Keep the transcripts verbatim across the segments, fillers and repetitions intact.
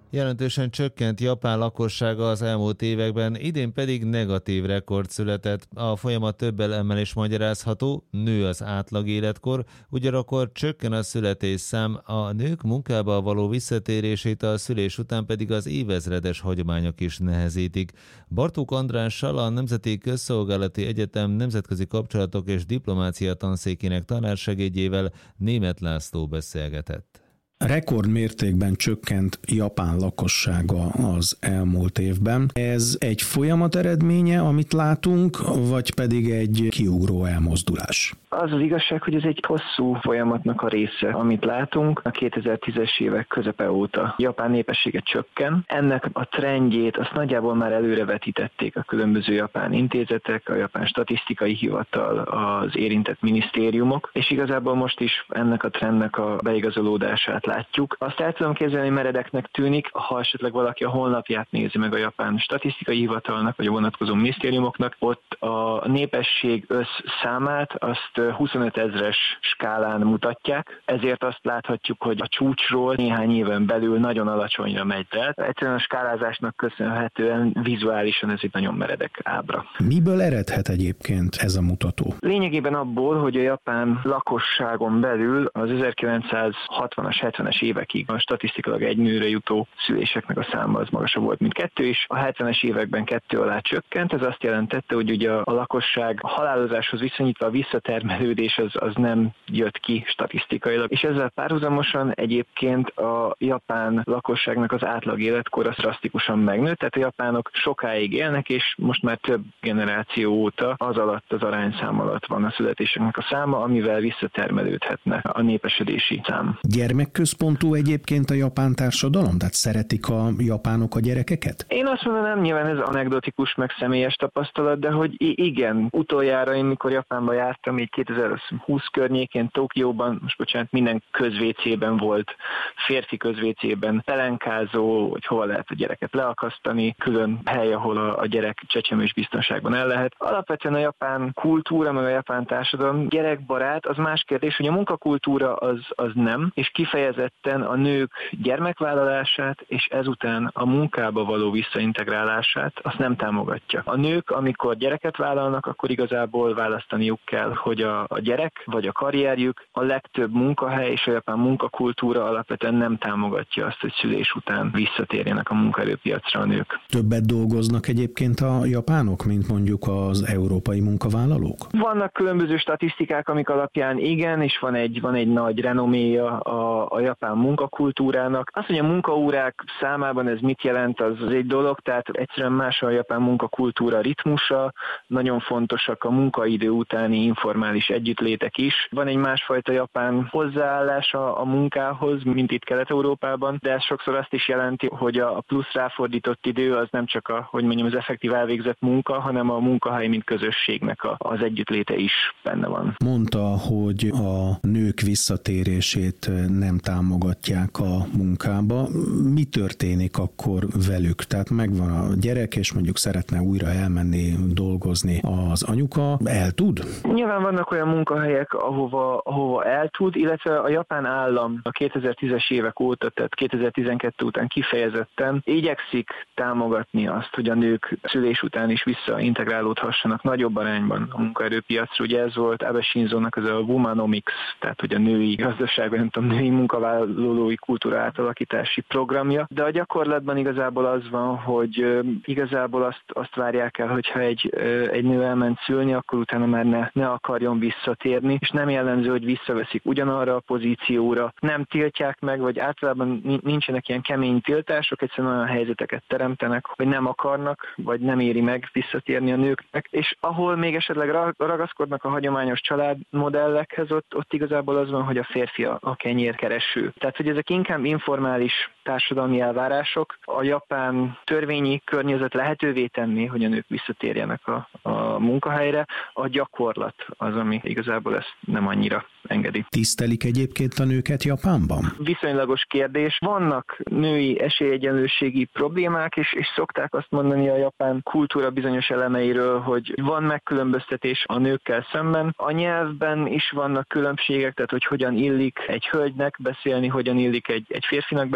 Jelentősen csökkent Japán lakossága az elmúlt években, idén pedig negatív rekord született. A folyamat több elemmel is magyarázható, nő az átlag életkor, ugyanakkor csökken a születésszám, a nők munkába való visszatérését a szülés után pedig az évezredes hagyományok is nehezítik. Bartók Andrással, a Nemzeti Közszolgálati Egyetem nemzetközi kapcsolatok és diplomácia tanszékének tanársegédjével Németh László beszélgetett. Rekordmértékben csökkent Japán lakossága az elmúlt évben. Ez egy folyamat eredménye, amit látunk, vagy pedig egy kiugró elmozdulás? Az az igazság, hogy ez egy hosszú folyamatnak a része, amit látunk. A kétezer-tízes évek közepe óta Japán népessége csökken. Ennek a trendjét azt nagyjából már előrevetítették a különböző japán intézetek, a japán statisztikai hivatal, az érintett minisztériumok, és igazából most is ennek a trendnek a beigazolódását látjuk. Azt el tudom képzelni, meredeknek tűnik, ha esetleg valaki a honlapját nézi meg a japán statisztikai hivatalnak, vagy a vonatkozó minisztériumoknak, ott a népesség összszámát azt huszonöt ezres skálán mutatják, ezért azt láthatjuk, hogy a csúcsról néhány éven belül nagyon alacsonyra megy le. Egyszerűen a skálázásnak köszönhetően vizuálisan ez egy nagyon meredek ábra. Miből eredhet egyébként ez a mutató? Lényegében abból, hogy a japán lakosságon belül az ezerkilencszázhatvanas, hetvenes évekig a statisztikailag egy nőre jutó szüléseknek a száma az magasabb volt, mint kettő, és a hetvenes években kettő alá csökkent. Ez azt jelentette, hogy ugye a lakosság a halálozáshoz viszonyítva a visszatermelődés az, az nem jött ki statisztikailag. És ezzel párhuzamosan egyébként a japán lakosságnak az átlag életkor az drasztikusan megnőtt, tehát a japánok sokáig élnek, és most már több generáció óta az alatt, az arányszám alatt van a születéseknek a száma, amivel visszatermelődhetne a népesedési szám. Gyermekközpontú egyébként a japán társadalom? Tehát szeretik a japánok a gyerekeket? Én azt mondanám, nyilván ez anekdotikus, meg személyes tapasztalat, de hogy igen, utoljára én mikor Japánba jártam, így kétezer-húsz környékén, Tokióban, most bocsánat, minden közvécében volt, férfi közvécében pelenkázó, hogy hol lehet a gyereket leakasztani, külön hely, ahol a, a gyerek csecsemős biztonságban el lehet. Alapvetően a japán kultúra, meg a japán társadalom gyerekbarát, az más kérdés, hogy a munkakultúra az, az nem, és kifejezetten a nők gyermekvállalását, és ezután a munkába való visszaintegrálását, azt nem támogatja. A nők, amikor gyereket vállalnak, akkor igazából választaniuk kell, hogy a, a gyerek vagy a karrierjük, a legtöbb munkahely és a japán munkakultúra alapvetően nem támogatja azt, hogy szülés után visszatérjenek a munkaerőpiacra a nők. Többet dolgoznak egyébként a japánok, mint mondjuk az európai munkavállalók? Vannak különböző statisztikák, amik alapján igen, és van egy, van egy nagy renoméja a, a japán munkakultúrának. Az, hogy a munkaórák számában ez mit jelent, az, az egy dolog, tehát egyszerűen más a japán munkakultúra ritmusa, nagyon fontosak a munkaidő utáni informális együttlétek is. Van egy másfajta japán hozzáállás a, a munkához, mint itt Kelet-Európában, de ez sokszor azt is jelenti, hogy a plusz ráfordított idő az nem csak a, hogy mondjam, az effektív elvégzett munka, hanem a munkahely, mint közösségnek a, az együttléte is benne van. Mondta, hogy a nők visszatérését nem támogatják a munkába. Mi történik akkor velük? Tehát megvan a gyerek, és mondjuk szeretne újra elmenni dolgozni az anyuka, el tud? Nyilván vannak olyan munkahelyek, ahova, ahova el tud, illetve a japán állam a kétezer-tízes évek óta, tehát kétezer-tizenkettő után kifejezetten igyekszik támogatni azt, hogy a nők szülés után is visszaintegrálódhassanak nagyobb arányban a munkaerőpiacra. Ugye ez volt Abe Shinzónak az a Womanomics, tehát hogy a női gazdaságban, nem tudom, női munkavállalói kultúra átalakítási programja, de a gyakorlatban igazából az van, hogy igazából azt, azt várják el, hogyha egy, egy nő elment szülni, akkor utána már ne, ne akarjon visszatérni, és nem jellemző, hogy visszaveszik ugyanarra a pozícióra, nem tiltják meg, vagy általában nincsenek ilyen kemény tiltások, egyszerűen olyan helyzeteket teremtenek, hogy nem akarnak, vagy nem éri meg visszatérni a nőknek, és ahol még esetleg ragaszkodnak a hagyományos családmodellekhez, ott, ott igazából az van, hogy a férfi a, a kenyérkereső. Tehát, hogy ezek inkább informális társadalmi elvárások, a japán törvényi környezet lehetővé tenni, hogy a nők visszatérjenek a, a munkahelyre, a gyakorlat az, ami igazából ezt nem annyira engedi. Tisztelik egyébként a nőket Japánban? Viszonylagos kérdés. Vannak női esélyegyenlőségi problémák, és, és szokták azt mondani a japán kultúra bizonyos elemeiről, hogy van megkülönböztetés a nőkkel szemben. A nyelvben is vannak különbségek, tehát hogy hogyan illik egy hölgynek beszélni, hogyan illik egy, egy férfinak beszélni.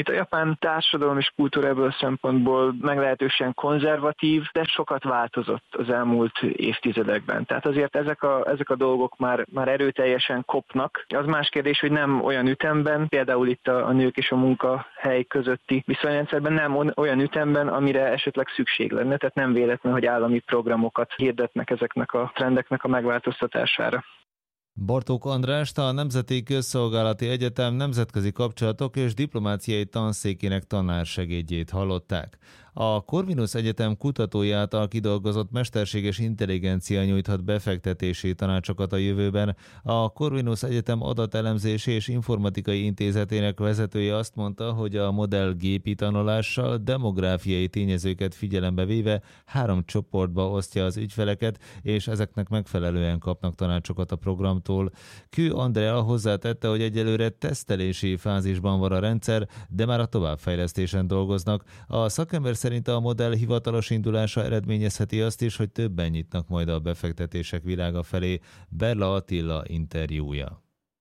ismét a japán társadalom és kultúra ebből a szempontból meglehetősen konzervatív, de sokat változott az elmúlt évtizedekben. Tehát azért ezek a, ezek a dolgok már, már erőteljesen kopnak. Az más kérdés, hogy nem olyan ütemben, például itt a, a nők és a munkahely közötti viszonyrendszerben, nem olyan ütemben, amire esetleg szükség lenne. Tehát nem véletlen, hogy állami programokat hirdetnek ezeknek a trendeknek a megváltoztatására. Bartók Andrást, a Nemzeti Közszolgálati Egyetem nemzetközi kapcsolatok és diplomáciai tanszékének tanársegédjét hallották. A Corvinus Egyetem kutatói által kidolgozott mesterséges intelligencia nyújthat befektetési tanácsokat a jövőben. A Corvinus Egyetem adatelemzési és informatikai intézetének vezetője azt mondta, hogy a modell gépi tanulással demográfiai tényezőket figyelembe véve három csoportba osztja az ügyfeleket, és ezeknek megfelelően kapnak tanácsokat a programtól. Kő Andrea hozzátette, hogy egyelőre tesztelési fázisban van a rendszer, de már a továbbfejlesztésen dolgoznak. A szakember szerint a modell hivatalos indulása eredményezheti azt is, hogy többen nyitnak majd a befektetések világa felé. Berla Attila interjúja.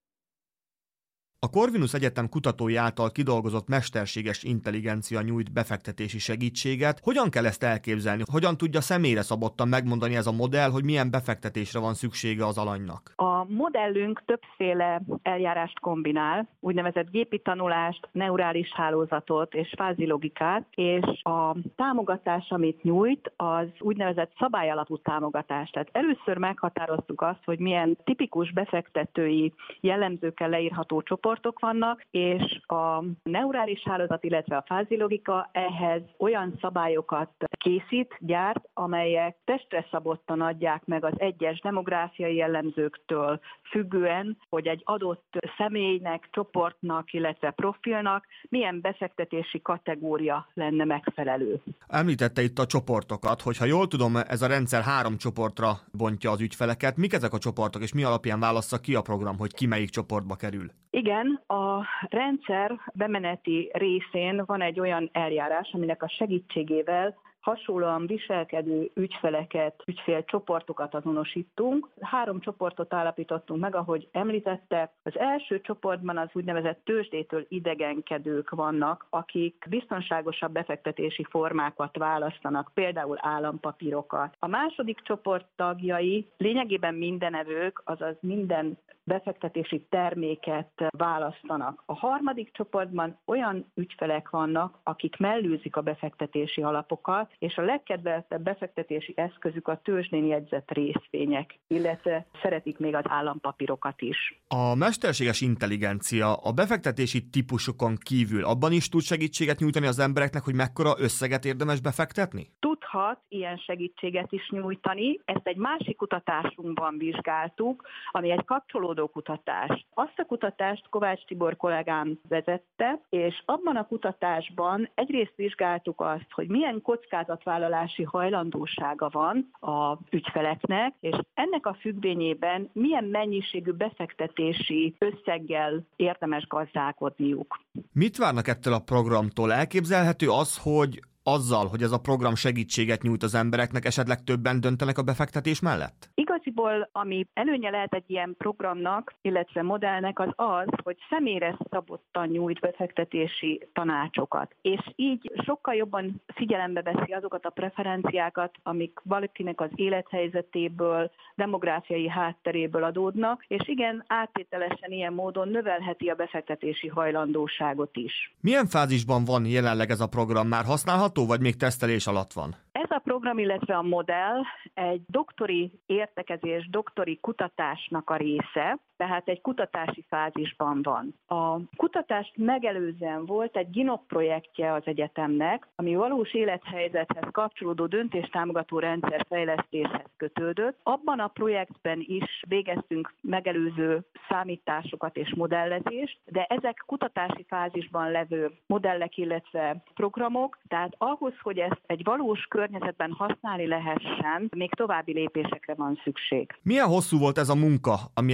A Corvinus Egyetem kutatói által kidolgozott mesterséges intelligencia nyújt befektetési segítséget. Hogyan kell ezt elképzelni? Hogyan tudja személyre szabottan megmondani ez a modell, hogy milyen befektetésre van szüksége az alanynak? A modellünk többféle eljárást kombinál, úgynevezett gépi tanulást, neurális hálózatot és fázilogikát, és a támogatás, amit nyújt, az úgynevezett szabályalapú támogatás. Tehát először meghatároztuk azt, hogy milyen tipikus befektetői jellemzőkkel leírható csoport vannak, és a neurális hálózat, illetve a fázilogika ehhez olyan szabályokat készít, gyárt, amelyek testre szabottan adják meg az egyes demográfiai jellemzőktől függően, hogy egy adott személynek, csoportnak, illetve profilnak milyen befektetési kategória lenne megfelelő. Említette itt a csoportokat, hogyha jól tudom, ez a rendszer három csoportra bontja az ügyfeleket. Mik ezek a csoportok, és mi alapján válassza ki a program, hogy ki melyik csoportba kerül? Igen, a rendszer bemeneti részén van egy olyan eljárás, aminek a segítségével hasonlóan viselkedő ügyfeleket, ügyfélcsoportokat azonosítunk. Három csoportot állapítottunk meg, ahogy említette. Az első csoportban az úgynevezett tőzsdétől idegenkedők vannak, akik biztonságosabb befektetési formákat választanak, például állampapírokat. A második csoport tagjai lényegében mindenevők, azaz minden befektetési terméket választanak. A harmadik csoportban olyan ügyfelek vannak, akik mellőzik a befektetési alapokat, és a legkedveltebb befektetési eszközük a tőzsdén jegyzett részvények, illetve szeretik még az állampapírokat is. A mesterséges intelligencia a befektetési típusokon kívül abban is tud segítséget nyújtani az embereknek, hogy mekkora összeget érdemes befektetni? Tudhat ilyen segítséget is nyújtani. Ezt egy másik kutatásunkban vizsgáltuk, ami egy kapcsolódó kutatás. Azt a kutatást Kovács Tibor kollégám vezette, és abban a kutatásban egyrészt vizsgáltuk azt, hogy milyen kockázatvállalási hajlandósága van az ügyfeleknek, és ennek a függvényében milyen mennyiségű befektetési összeggel érdemes gazdálkodniuk. Mit várnak ettől a programtól? Elképzelhető az, hogy azzal, hogy ez a program segítséget nyújt az embereknek, esetleg többen döntenek a befektetés mellett? Igaziból, ami előnye lehet egy ilyen programnak, illetve modellnek, az az, hogy személyre szabottan nyújt befektetési tanácsokat. És így sokkal jobban figyelembe veszi azokat a preferenciákat, amik valakinek az élethelyzetéből, demográfiai hátteréből adódnak, és igen, áttételesen ilyen módon növelheti a befektetési hajlandóságot is. Milyen fázisban van jelenleg ez a program? Már használható, vagy még tesztelés alatt van? Ez a program, illetve a modell egy doktori értekezés, doktori kutatásnak a része, tehát egy kutatási fázisban van. A kutatást megelőzően volt egy GINOP projektje az egyetemnek, ami valós élethelyzethez kapcsolódó döntéstámogató rendszer fejlesztéshez kötődött. Abban a projektben is végeztünk megelőző számításokat és modellezést, de ezek kutatási fázisban levő modellek, illetve programok, tehát ahhoz, hogy ezt egy valós környezetben használni lehessen, még további lépésekre van szükség. Milyen hosszú volt ez a munka, ami ezt a programot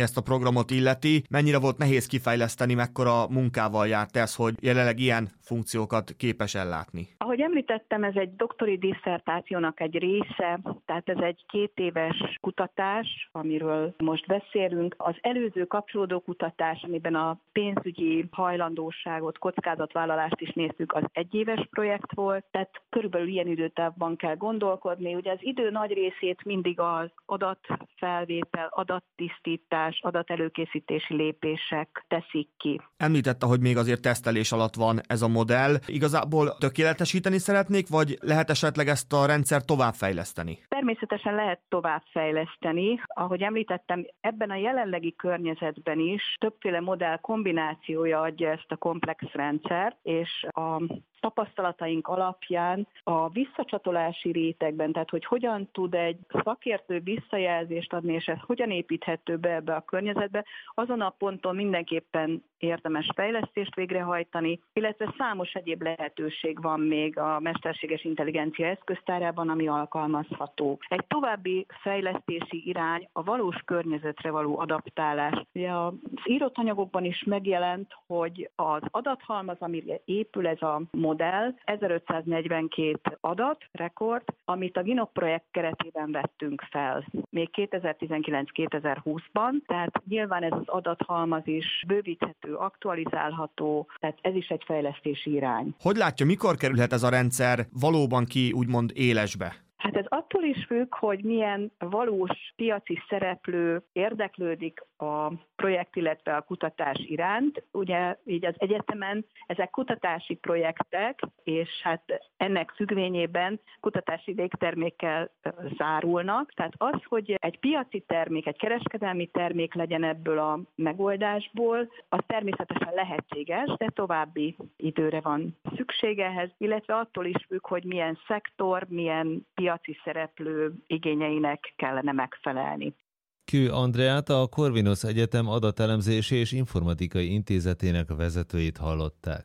programot illeti, mennyire volt nehéz kifejleszteni, mekkora munkával járt ez, hogy jelenleg ilyen funkciókat képes ellátni? Ahogy említettem, ez egy doktori disszertációnak egy része, tehát ez egy két éves kutatás, amiről most beszélünk. Az előző kapcsolódó kutatás, amiben a pénzügyi hajlandóságot, kockázatvállalást is néztük, az egyéves projekt volt, tehát körülbelül ilyen időtávban kell gondolkodni. Ugye az idő nagy részét mindig az adatfelvétel, adattisztítás, adatelőkészítési lépések teszik ki. Említette, hogy még azért tesztelés alatt van ez a modell. Igazából tökéletesíteni szeretnék, vagy lehet esetleg ezt a rendszert továbbfejleszteni? Természetesen lehet továbbfejleszteni. Ahogy említettem, ebben a jelenlegi környezetben is többféle modell kombinációja adja ezt a komplex rendszert, és a tapasztalataink alapján a visszacsatolási rétegben, tehát hogy hogyan tud egy szakértő visszajelzést adni, és ez hogyan építhető be ebbe a környezetbe, azon a ponton mindenképpen érdemes fejlesztést végrehajtani, illetve számos egyéb lehetőség van még a mesterséges intelligencia eszköztárában, ami alkalmazható. Egy további fejlesztési irány a valós környezetre való adaptálás. Ugye az írott anyagokban is megjelent, hogy az adathalmaz, amire épül ez a modell, ezerötszáznegyvenkét adat, rekord, amit a GINOP projekt keretében vettünk fel, még kétezer-tizenkilenc kétezer-húszban, tehát nyilván ez az adathalmaz is bővíthető, aktualizálható, tehát ez is egy fejlesztési irány. Hogy látja, mikor kerülhet ez a rendszer valóban ki, úgymond élesbe? Hát ez attól is függ, hogy milyen valós piaci szereplő érdeklődik a projekt, illetve a kutatás iránt. Ugye így az egyetemen ezek kutatási projektek, és hát ennek függvényében kutatási végtermékkel zárulnak. Tehát az, hogy egy piaci termék, egy kereskedelmi termék legyen ebből a megoldásból, az természetesen lehetséges, de további időre van szüksége ehhez, illetve attól is függ, hogy milyen szektor, milyen piaci szereplő igényeinek kellene megfelelni. Kő Andreát, a Corvinus Egyetem Adatelemzési és Informatikai Intézetének vezetőjét hallották.